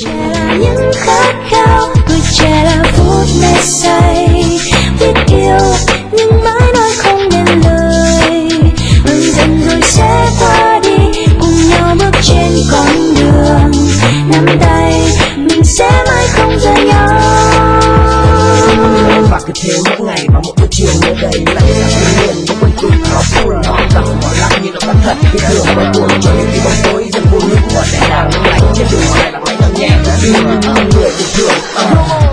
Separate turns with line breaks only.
trẻ là những khát khao, tuổi trẻ là phút mê say, biết yêu nhưng mãi nói không nên lời. Dần rồi sẽ qua đi, cùng nhau bước trên con đường, nắm tay mình sẽ mãi không rời nhau.
Và cứ thế mỗi ngày và mỗi buổi chiều nơi đây lại là thiên nhiên với quanh quẩn nó full nó tặng mọi lắm như nó bắt thật cái thường và buồn cho những cái bóng tối dần vô nước ngọt đèn đào lạnh trên đường dài là máy nhẹ như những người bình thường.